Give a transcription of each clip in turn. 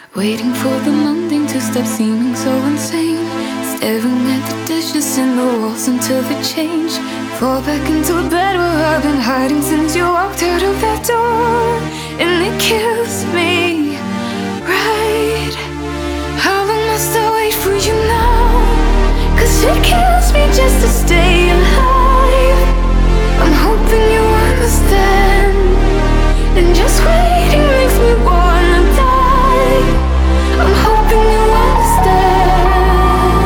Waiting for the mundane to stop seeming so insane. Staring at the dishes in the walls until they change. Fall back into a bed where I've been hiding since you walked out of that door. And it kills me, right? How long must I wait for you now? 'Cause it kills me just to stay alive. I'm hoping you understand. And just waiting makes me wanna die. I'm hoping you understand.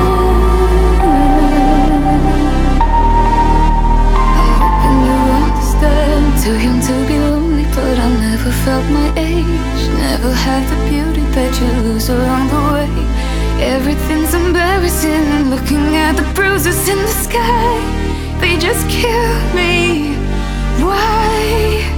I'm hoping you understand. Too young to be lonely, but I never felt my age. Never had the beauty that you lose along the way. Everything's embarrassing, looking at the bruises in the sky. They just kill me. Why?